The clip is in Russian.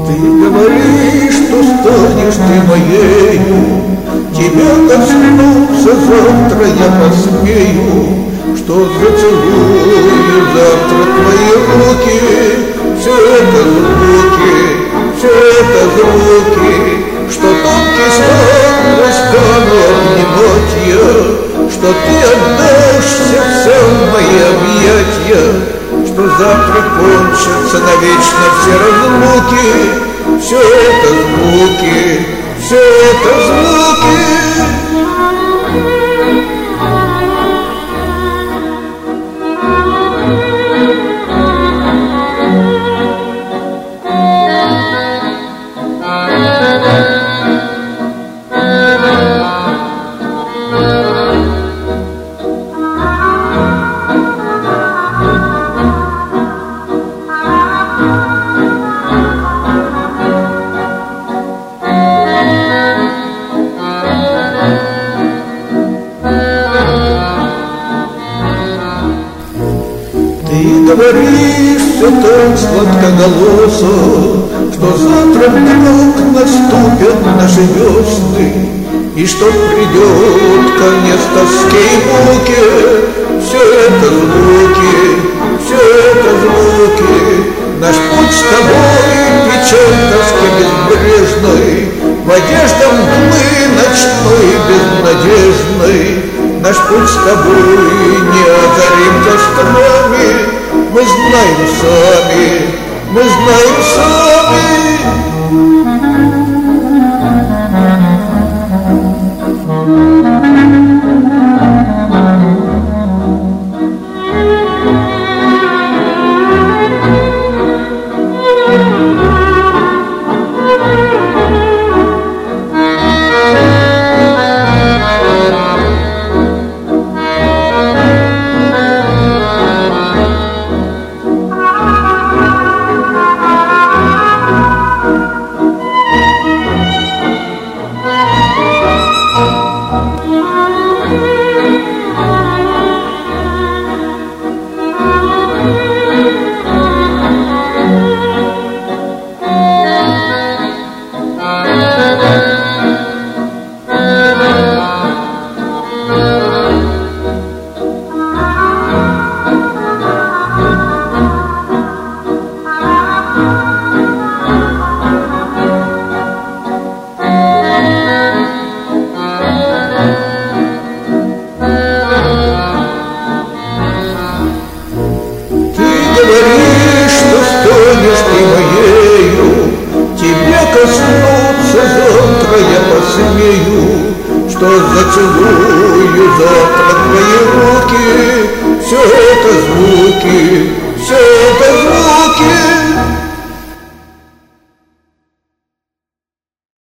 Ты говоришь, что станешь ты моею, тебя коснуться завтра я посмею, что зацелую завтра твои руки. Все это звуки, что тонкий сон стану обнимать я, что ты отдашься все в мои объятия, что завтра кончатся навечно все разлуки. Все это звуки, все это звуки. Ты говоришь все так сладкоголосо, что завтра вдруг наступят наши весны, и что придет конец тоске и муке. Все это звуки, наш путь с тобой, печаль тоски безбрежной, в одежде мглы ночной безнадежной. Наш путь с тобой неозарим кострами, мы знаем сами. Говоришь, что станешь ты моею, тебя коснуться завтра я посмею, что зацелую завтра твои руки. Все это звуки, все это